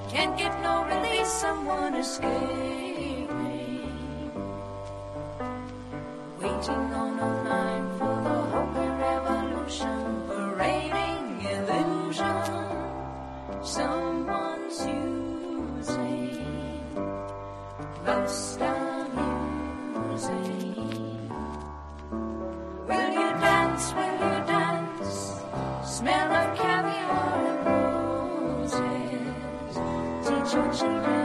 Can't get no release, someone escaping. Waiting on a line for the holy revolution, parading illusion. Someone's using, most amusing. Will you dance? Will you dance? Smell of caviar and roses. Teach your children